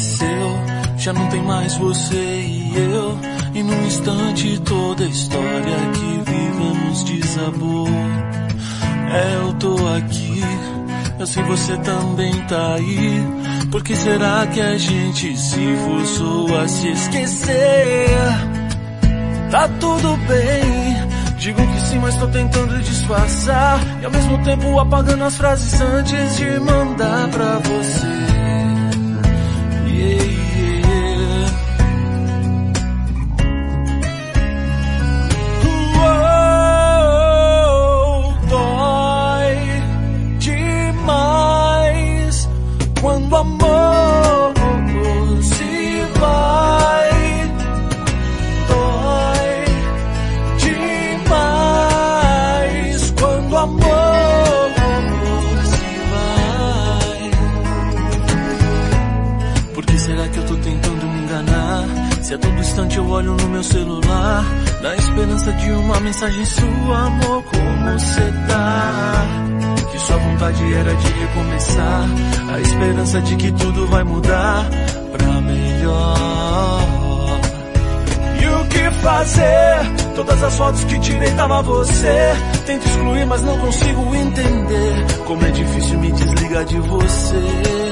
aconteceu, já não tem mais você e eu, e num instante toda a história que vivemos desabou. Eu tô aqui, eu sei você também tá aí. Por que será que a gente se forçou a se esquecer? Tá tudo bem, digo que sim, mas tô tentando disfarçar, e ao mesmo tempo apagando as frases antes de mandar pra você. Yeah. Quando o amor se vai, dói demais. Quando o amor se vai. Por que será que eu tô tentando me enganar? Se a todo instante eu olho no meu celular, na esperança de uma mensagem sua, amor, como cê tá? Que sua vontade era de recomeçar, a esperança de que tudo vai mudar pra melhor. E o que fazer? Todas as fotos que tirei tava você. Tento excluir, mas não consigo entender como é difícil me desligar de você.